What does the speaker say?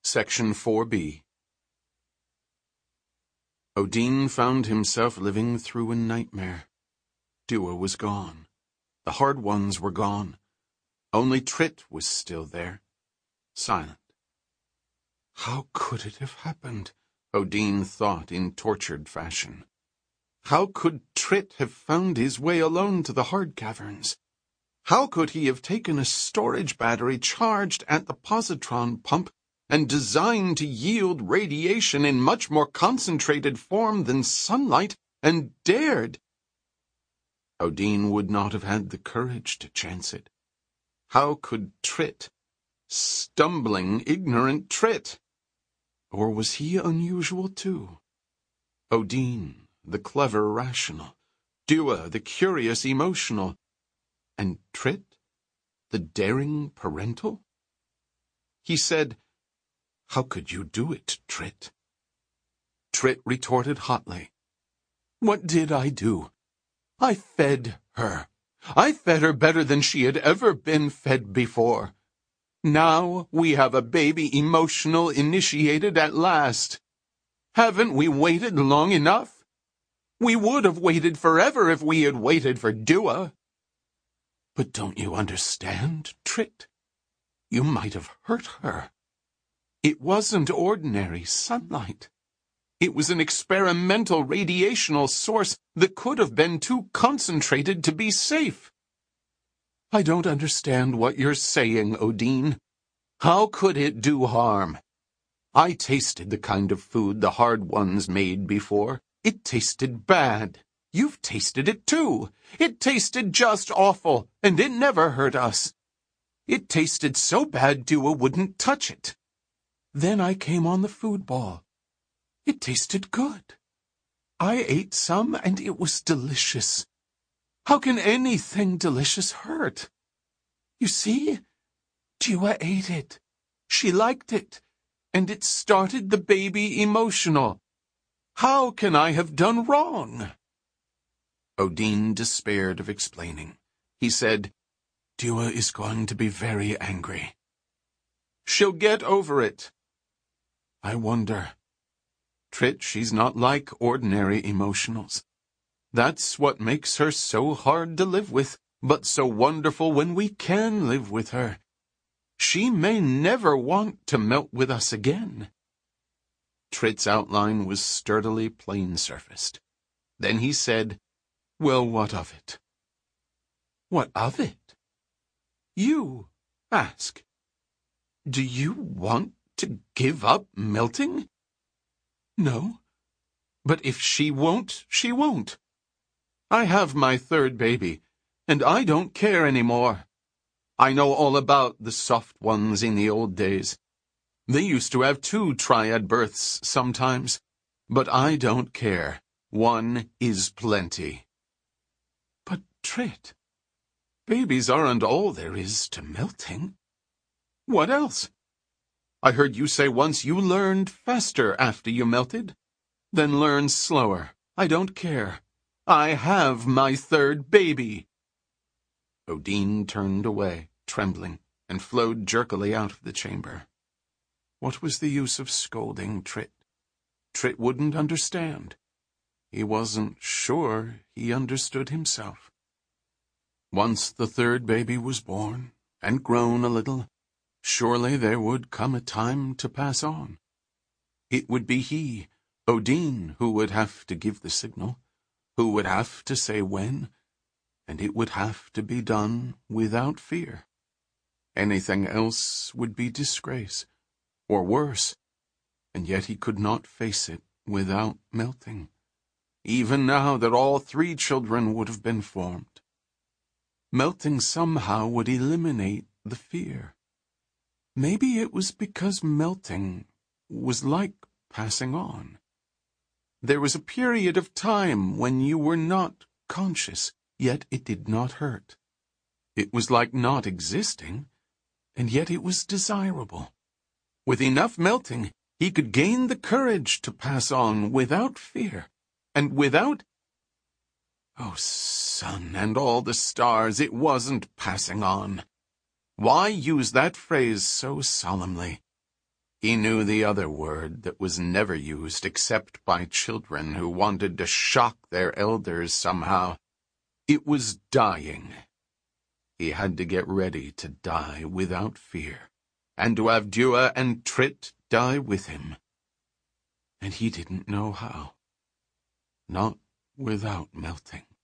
Section 4B. Odin found himself living through a nightmare. Dua was gone. The hard ones were gone. Only Trit was still there, silent. How could it have happened? Odin thought in tortured fashion. How could Trit have found his way alone to the hard caverns? How could he have taken a storage battery charged at the positron pump and designed to yield radiation in much more concentrated form than sunlight, and dared? Odin would not have had the courage to chance it. How could Trit, stumbling, ignorant Trit? Or was he unusual too? Odin, the clever rational, Dua, the curious emotional, and Trit, the daring parental? He said, "How could you do it, Trit?" Trit retorted hotly, "What did I do? I fed her. I fed her better than she had ever been fed before. Now we have a baby emotional initiated at last. Haven't we waited long enough? We would have waited forever if we had waited for Dua." "But don't you understand, Trit? You might have hurt her. It wasn't ordinary sunlight. It was an experimental radiational source that could have been too concentrated to be safe." "I don't understand what you're saying, Odin. How could it do harm? I tasted the kind of food the hard ones made before. It tasted bad. You've tasted it too. It tasted just awful, and it never hurt us. It tasted so bad Dua wouldn't touch it. Then I came on the food ball. It tasted good. I ate some, and it was delicious. How can anything delicious hurt? You see, Dua ate it. She liked it, and it started the baby emotional. How can I have done wrong?" Odin despaired of explaining. He said, "Dua is going to be very angry. She'll get over it. I wonder. Trit, she's not like ordinary emotionals. That's what makes her so hard to live with, but so wonderful when we can live with her. She may never want to melt with us again." Trit's outline was sturdily plain-surfaced. Then he said, "Well, what of it?" "What of it? You ask. Do you want to give up melting?" "No. But if she won't, she won't. I have my third baby, and I don't care anymore. I know all about the soft ones in the old days. They used to have 2 triad births sometimes, but I don't care. 1 is plenty." "But, Trit, babies aren't all there is to melting. What else? I heard you say once you learned faster after you melted. Then learn slower. I don't care. I have my third baby." Odin turned away, trembling, and flowed jerkily out of the chamber. What was the use of scolding Trit? Trit wouldn't understand. He wasn't sure he understood himself. Once the third baby was born, and grown a little, surely there would come a time to pass on. It would be he, Odin, who would have to give the signal, who would have to say when, and it would have to be done without fear. Anything else would be disgrace, or worse, and yet he could not face it without melting, even now that all 3 children would have been formed. Melting somehow would eliminate the fear. Maybe it was because melting was like passing on. There was a period of time when you were not conscious, yet it did not hurt. It was like not existing, and yet it was desirable. With enough melting, he could gain the courage to pass on without fear, and without... Oh, sun and all the stars, it wasn't passing on. Why use that phrase so solemnly? He knew the other word that was never used except by children who wanted to shock their elders somehow. It was dying. He had to get ready to die without fear, and to have Dua and Trit die with him. And he didn't know how. Not without melting.